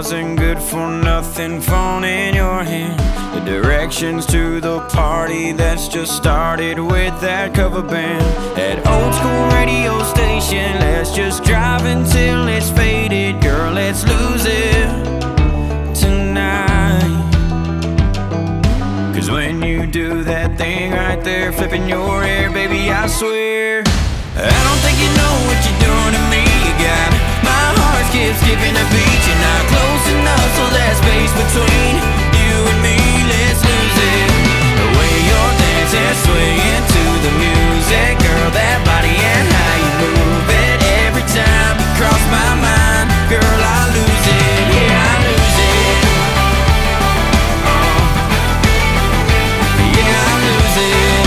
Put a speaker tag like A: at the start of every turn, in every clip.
A: dozen good for nothing phone in your hand. The directions to the party that's just started with that cover band. That old school radio station, let's just drive until it's faded. Girl, let's lose it tonight. Cause when you do that thing right there, flipping your hair, baby, I swear I don't think you know what you're doing to me. You got my heart skipping a beat. You're not close enough, so that space between you and me, let's lose it. The way you're dancing, swaying to the music, girl, that body and how you move it. Every time you cross my mind, girl, I lose it. Yeah, I lose it. Yeah, I lose it.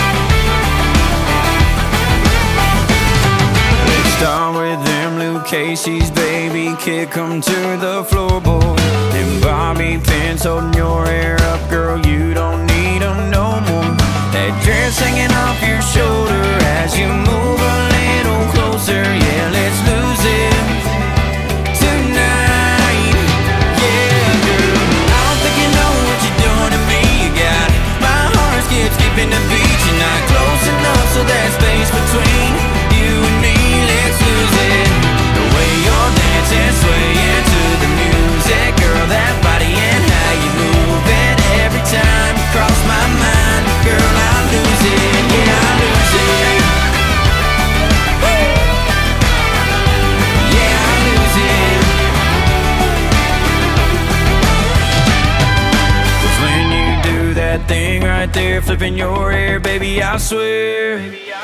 A: Start with them Luke Casey's, baby, kick 'em to the floorboard. Them bobby pins holding your hair up, girl, you don't need 'em no more. That dress hanging off your shoulder as you move a little closer. Yeah, let's lose it tonight. Yeah, girl, I don't think you know what you're doing to me. You got my heart skipping the beat. You're not close enough, so that space between you and me, let's lose it. The way you're dancing, swaying to the music, girl, that body and how you move it. Every time you cross my mind, girl, I lose it. Yeah, I lose it. Woo! Yeah, I lose it. 'Cause when you do that thing right there, flipping your hair, baby, I swear